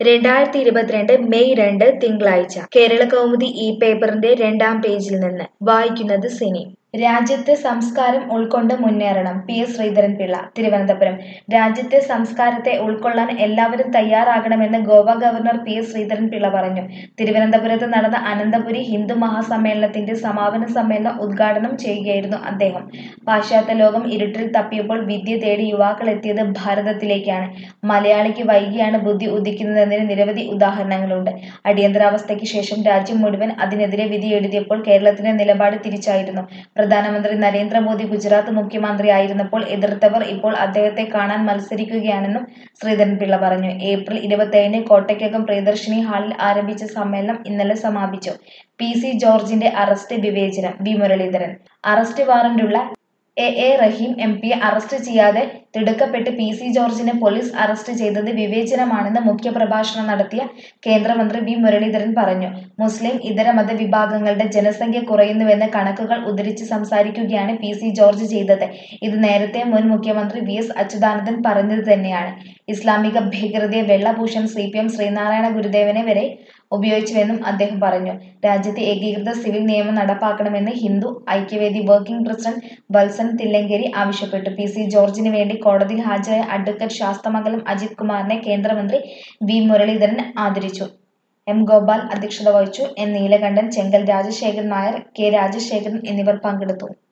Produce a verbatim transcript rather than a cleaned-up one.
രണ്ടായിരത്തി ഇരുപത്തിരണ്ട് മെയ് രണ്ട് തിങ്കളാഴ്ച കേരളകൗമുദി ഈ പേപ്പറിന്റെ രണ്ടാം പേജിൽ നിന്ന് വായിക്കുന്നത് സിനി. രാജ്യത്തെ സംസ്കാരം ഉൾക്കൊണ്ട് മുന്നേറണം. P S Sreedharan Pillai, Thiruvananthapuram. രാജ്യത്തെ സംസ്കാരത്തെ ഉൾക്കൊള്ളാൻ എല്ലാവരും തയ്യാറാകണമെന്ന് Goa governor P S Sreedharan Pillai പറഞ്ഞു. തിരുവനന്തപുരത്ത് നടന്ന അനന്തപുരി ഹിന്ദു മഹാസമ്മേളനത്തിന്റെ സമാപന സമ്മേളനം ഉദ്ഘാടനം ചെയ്യുകയായിരുന്നു അദ്ദേഹം. പാശ്ചാത്യ ലോകം ഇരുട്ടിൽ തപ്പിയപ്പോൾ വിദ്യ തേടി യുവാക്കൾ എത്തിയത് ഭാരതത്തിലേക്കാണ്. മലയാളിക്ക് വൈകിയാണ് ബുദ്ധി ഉദിക്കുന്നതെന്നതിന് നിരവധി ഉദാഹരണങ്ങളുണ്ട്. അടിയന്തരാവസ്ഥയ്ക്ക് ശേഷം രാജ്യം മുഴുവൻ അതിനെതിരെ വിധിയെഴുതിയപ്പോൾ കേരളത്തിന്റെ നിലപാട് തിരിച്ചായിരുന്നു. പ്രധാനമന്ത്രി നരേന്ദ്രമോദി ഗുജറാത്ത് മുഖ്യമന്ത്രിയായിരുന്നപ്പോൾ എതിർത്തവർ ഇപ്പോൾ അദ്ദേഹത്തെ കാണാൻ മത്സരിക്കുകയാണെന്നും ശ്രീധരൻപിള്ള പറഞ്ഞു. ഏപ്രിൽ ഇരുപത്തിയേഴിന് കോട്ടയ്ക്കകം പ്രിയദർശിനി ഹാളിൽ ആരംഭിച്ച സമ്മേളനം ഇന്നലെ സമാപിച്ചു. പി സി ജോർജിന്റെ അറസ്റ്റ് വിവേചനം. വി മുരളീധരൻ. അറസ്റ്റ് വാറന്റുള്ള എ എ റഹീം എം പിയെ അറസ്റ്റ് ചെയ്യാതെ തിടുക്കപ്പെട്ട് പി സി ജോർജിനെ പോലീസ് അറസ്റ്റ് ചെയ്തത് വിവേചനമാണെന്ന് മുഖ്യപ്രഭാഷണം നടത്തിയ കേന്ദ്രമന്ത്രി വി മുരളീധരൻ പറഞ്ഞു. മുസ്ലിം ഇതര മതവിഭാഗങ്ങളുടെ ജനസംഖ്യ കുറയുന്നുവെന്ന് കണക്കുകൾ ഉദ്ധരിച്ച് സംസാരിക്കുകയാണ് പി സി ജോർജ് ചെയ്തത്. ഇത് നേരത്തെ മുൻ മുഖ്യമന്ത്രി വി എസ് അച്യുതാനന്ദൻ പറഞ്ഞത് തന്നെയാണ്. ഇസ്ലാമിക ഭീകരതയെ വെള്ളപൂശാൻ സി പി എം ശ്രീനാരായണ ഗുരുദേവനെ വരെ ഉപയോഗിച്ചുവെന്നും അദ്ദേഹം പറഞ്ഞു. രാജ്യത്ത് ഏകീകൃത സിവിൽ നിയമം നടപ്പാക്കണമെന്ന് ഹിന്ദു ഐക്യവേദി വർക്കിംഗ് പ്രസിഡന്റ് വത്സൻ തില്ലങ്കേരി ആവശ്യപ്പെട്ടു. പി സി ജോർജിന് വേണ്ടി കോടതിയിൽ ഹാജരായ അഡ്വക്കേറ്റ് ശാസ്തമംഗലം അജിത് കുമാറിനെ കേന്ദ്രമന്ത്രി വി മുരളീധരൻ ആദരിച്ചു. എം ഗോപാൽ അധ്യക്ഷത വഹിച്ചു. എൻ നീലകണ്ഠൻ, ചെങ്കൽ രാജശേഖരൻ നായർ, കെ രാജശേഖരൻ എന്നിവർ പങ്കെടുത്തു.